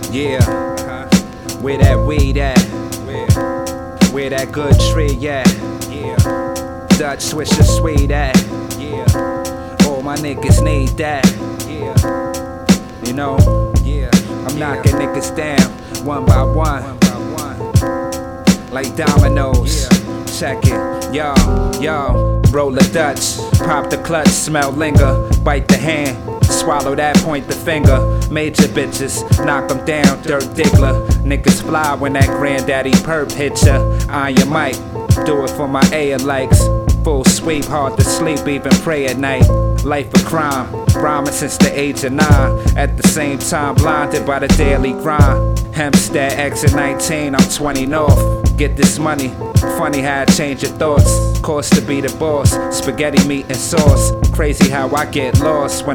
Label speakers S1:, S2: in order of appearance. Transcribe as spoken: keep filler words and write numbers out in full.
S1: Yeah, uh-huh. Where that weed at? Where? Where that good tree at? Yeah. Dutch Swisher Sweet at? Yeah. All my niggas need that. Yeah. You know? Yeah. I'm yeah. knocking niggas down one by one. One by one. Like dominoes. Yeah. Check it. Yo, yo. Roll a Dutch. Pop the clutch. Smell linger. Bite the hand. Swallow that, point the finger. Major bitches, knock them down, dirt diggler. Niggas fly when that granddaddy perp hit ya. Iron Mike, do it for my A likes. Full sweep, hard to sleep, even pray at night. Life of crime, rhyming since the age of nine. At the same time, blinded by the daily grind. Hempstead, exit nineteen, I'm twenty north. Get this money, funny how I change your thoughts. Course to be the boss, spaghetti, meat and sauce. Crazy how I get lost when